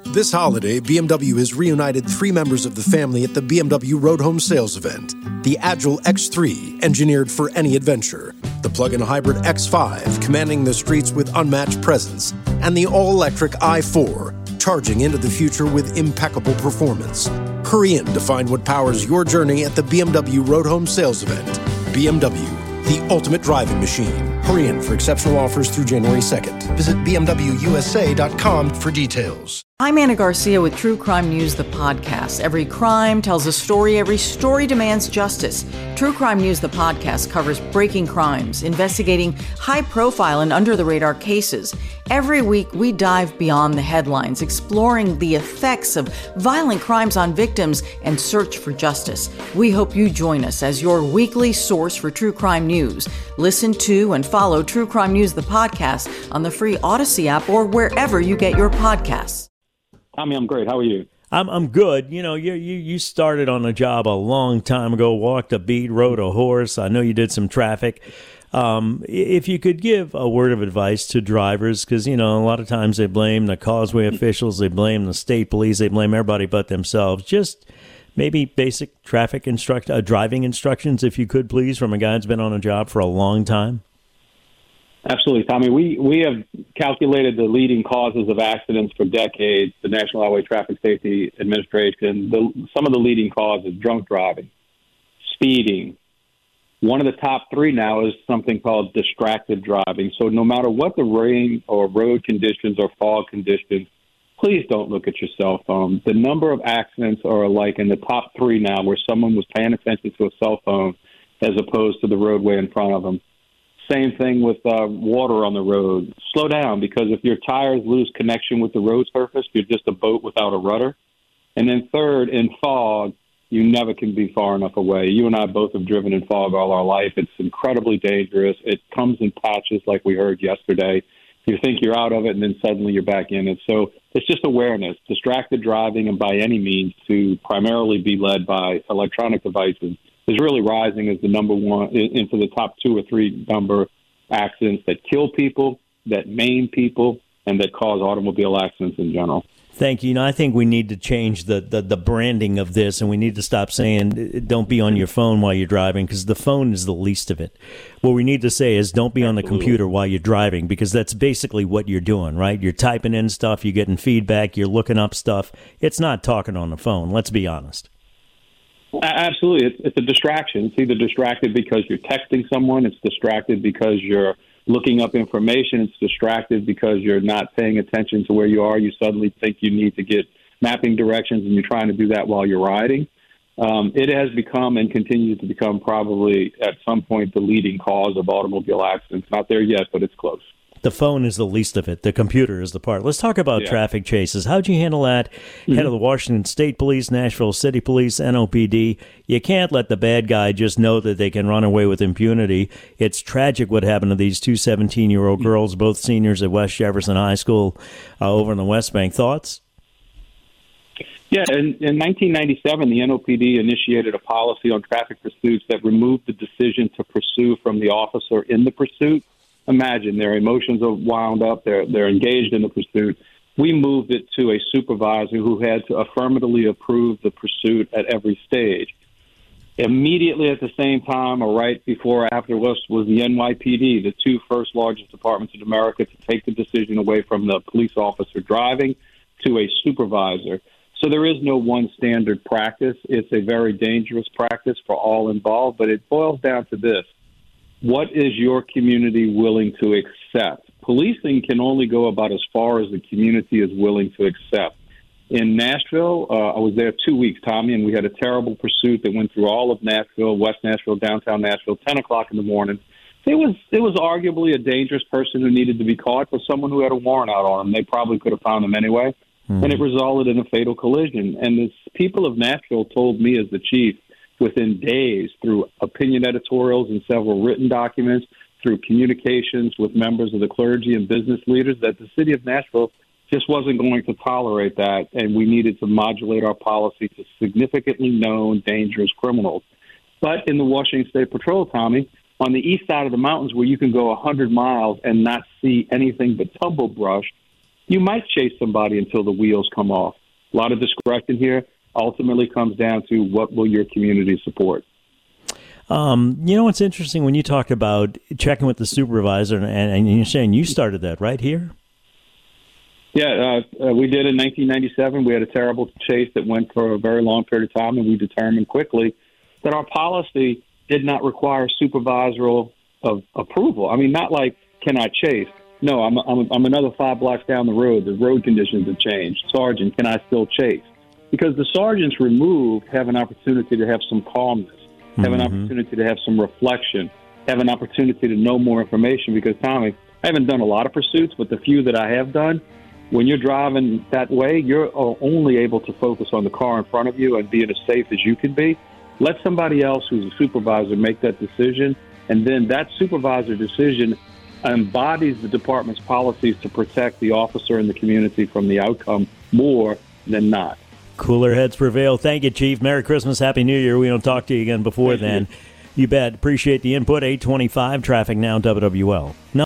This holiday, BMW has reunited 3 members of the family at the BMW Road Home Sales event. The Agile X3, engineered for any adventure. The plug-in hybrid X5, commanding the streets with unmatched presence. And the all-electric i4, charging into the future with impeccable performance. Hurry in to find what powers your journey at the BMW Road Home Sales event. BMW, the ultimate driving machine. Hurry in for exceptional offers through January 2nd. Visit BMWUSA.com for details. I'm Anna Garcia with True Crime News, the podcast. Every crime tells a story. Every story demands justice. True Crime News, the podcast, covers breaking crimes, investigating high-profile and under-the-radar cases. Every week, we dive beyond the headlines, exploring the effects of violent crimes on victims and search for justice. We hope you join us as your weekly source for true crime news. Listen to and follow True Crime News, the podcast, on the free Odyssey app or wherever you get your podcasts. Tommy, I'm great. How are you? I'm good. You know, you started on a job a long time ago, walked a beat, rode a horse. I know you did some traffic. If you could give a word of advice to drivers, because, you know, a lot of times they blame the causeway officials, they blame the state police, they blame everybody but themselves. Just maybe basic traffic driving instructions, if you could, please, from a guy who's been on a job for a long time. Absolutely, Tommy. We have calculated the leading causes of accidents for decades. The National Highway Traffic Safety Administration, some of the leading causes: drunk driving, speeding. One of the top 3 now is something called distracted driving. So no matter what the rain or road conditions or fog conditions, please don't look at your cell phone. The number of accidents are like in the top 3 now where someone was paying attention to a cell phone as opposed to the roadway in front of them. Same thing with water on the road. Slow down, because if your tires lose connection with the road surface, you're just a boat without a rudder. And then third, in fog, you never can be far enough away. You and I both have driven in fog all our life. It's incredibly dangerous. It comes in patches like we heard yesterday. You think you're out of it, and then suddenly you're back in it. So it's just awareness. Distracted driving, and by any means to primarily be led by electronic devices, is really rising as the number one into the top 2 or 3 number accidents that kill people, that maim people, and that cause automobile accidents in general. Thank you. You know, I think we need to change the branding of this, and we need to stop saying don't be on your phone while you're driving, because the phone is the least of it. What we need to say is don't be on the computer while you're driving, because that's basically what you're doing, right? You're typing in stuff, you're getting feedback, you're looking up stuff. It's not talking on the phone. Let's be honest. Absolutely. It's a distraction. It's either distracted because you're texting someone. It's distracted because you're looking up information. It's distracted because you're not paying attention to where you are. You suddenly think you need to get mapping directions, and you're trying to do that while you're riding. It has become and continues to become probably at some point the leading cause of automobile accidents. Not there yet, but it's close. The phone is the least of it. The computer is the part. Let's talk about traffic chases. How'd you handle that? Head of the Washington State Police, Nashville City Police, NOPD. You can't let the bad guy just know that they can run away with impunity. It's tragic what happened to these 2 17-year-old girls, both seniors at West Jefferson High School over in the West Bank. Thoughts? Yeah, in 1997, the NOPD initiated a policy on traffic pursuits that removed the decision to pursue from the officer in the pursuit. Imagine their emotions are wound up. They're engaged in the pursuit. We moved it to a supervisor who had to affirmatively approve the pursuit at every stage. Immediately at the same time, or right before or after us, was the NYPD, the 2 first largest departments in America, to take the decision away from the police officer driving to a supervisor. So there is no one standard practice. It's a very dangerous practice for all involved, but it boils down to this. What is your community willing to accept? Policing can only go about as far as the community is willing to accept. In Nashville, I was there 2 weeks, Tommy, and we had a terrible pursuit that went through all of Nashville, West Nashville, downtown Nashville, 10 o'clock in the morning. It was arguably a dangerous person who needed to be caught, but someone who had a warrant out on him. They probably could have found him anyway, and it resulted in a fatal collision. And the people of Nashville told me as the chief, within days, through opinion editorials and several written documents, through communications with members of the clergy and business leaders, that the city of Nashville just wasn't going to tolerate that, and we needed to modulate our policy to significantly known dangerous criminals. But in the Washington State Patrol, Tommy, on the east side of the mountains where you can go 100 miles and not see anything but tumble brush, you might chase somebody until the wheels come off. A lot of discretion here ultimately comes down to what will your community support. It's interesting when you talk about checking with the supervisor, and you're saying you started that right here? Yeah, we did in 1997. We had a terrible chase that went for a very long period of time, and we determined quickly that our policy did not require supervisorial approval. I mean, not like, can I chase? No, I'm another 5 blocks down the road. The road conditions have changed. Sergeant, can I still chase? Because the sergeants removed have an opportunity to have some calmness, have an opportunity to have some reflection, have an opportunity to know more information. Because, Tommy, I haven't done a lot of pursuits, but the few that I have done, when you're driving that way, you're only able to focus on the car in front of you and being as safe as you can be. Let somebody else who's a supervisor make that decision, and then that supervisor decision embodies the department's policies to protect the officer and the community from the outcome more than not. Cooler heads prevail. Thank you, Chief. Merry Christmas. Happy New Year. We don't talk to you again before then. You bet. Appreciate the input. 825 Traffic Now, WWL.